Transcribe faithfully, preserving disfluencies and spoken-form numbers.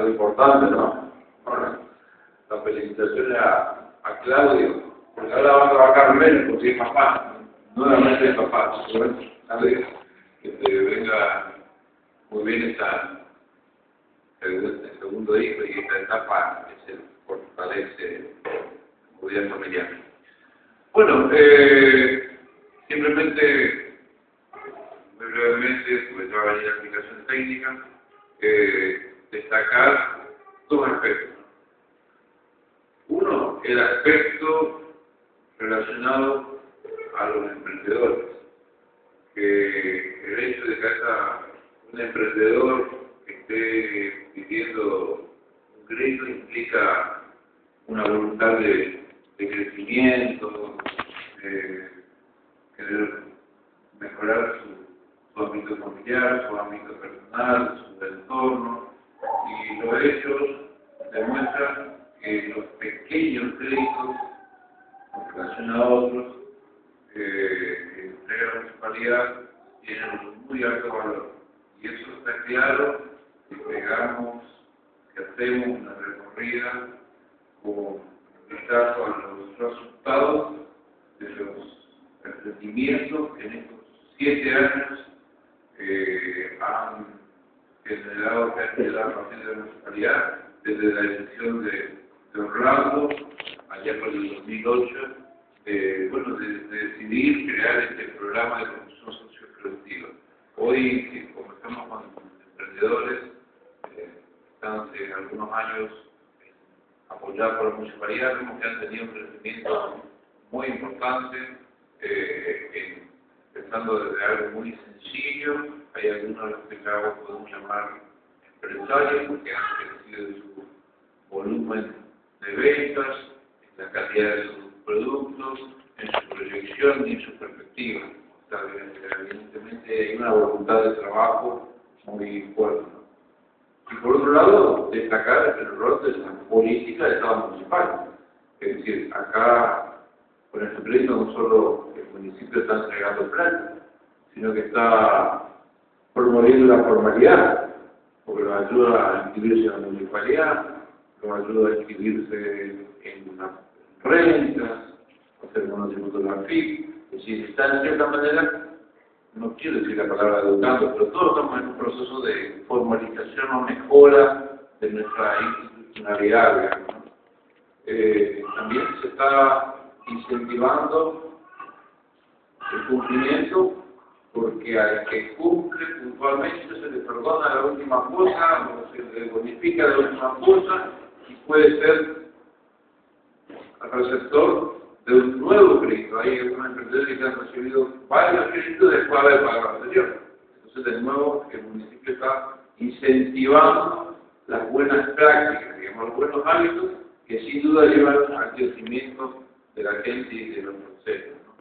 algo importante, ¿no? Bueno, las felicitaciones a, a Claudio, porque ahora va a trabajar menos porque es papá, nuevamente es papá. Bueno, que te venga muy bien esta, el segundo hijo y esta etapa que se fortalece el gobierno familiar. Bueno, eh, simplemente, muy brevemente, porque ya va a venir la explicación técnica, eh, destacar dos aspectos. Uno, el aspecto relacionado a los emprendedores, que el hecho de que haya un emprendedor que esté pidiendo un crédito implica una voluntad de, de crecimiento, de querer mejorar su, su ámbito familiar, su ámbito personal, su entorno, y los hechos demuestran que los pequeños créditos en relación a otros eh, que entrega la municipalidad tienen un muy alto valor. Y eso está claro si pegamos, que hacemos una recorrida con vistazo a los resultados de los emprendimientos que en estos siete años eh, han generado, que han generado a partir de la municipalidad, desde la elección de, de Orlando, allá por el dos mil ocho, eh, bueno, de, de decidir crear este programa de promoción socioproductiva. Hoy, si conversamos con emprendedores, eh, están hace algunos años eh, apoyados por la municipalidad, vemos que han tenido un crecimiento muy importante, eh, en, empezando desde algo muy sencillo. Hay algunos de los que ya podemos llamar empresarios porque han crecido en su volumen de ventas, en la calidad de sus productos, en su proyección y en su perspectiva. O sea, evidentemente hay una voluntad de trabajo muy fuerte, ¿no? Y por otro lado, destacar el rol de la política del Estado municipal. Es decir, acá, con este crédito, no solo el municipio está entregando plata, sino que está promoviendo la formalidad, porque nos ayuda a inscribirse en la municipalidad, nos ayuda a inscribirse en unas rentas, a hacer monotributo de la F I P. Es decir, está en cierta manera, no quiero decir la palabra educando, pero todos estamos en un proceso de formalización o mejora de nuestra institucionalidad, digamos, ¿no? Eh, también se está incentivando el cumplimiento, porque al que cumple puntualmente se le perdona la última cosa, o se le bonifica la última cosa, y puede ser el receptor de un nuevo crédito. Hay algunos emprendedores que han recibido varios créditos después de haber pagado el anterior. Entonces, de nuevo, el municipio está incentivando las buenas prácticas, digamos, los buenos hábitos, que sin duda llevan al crecimiento de la gente y de los procesos.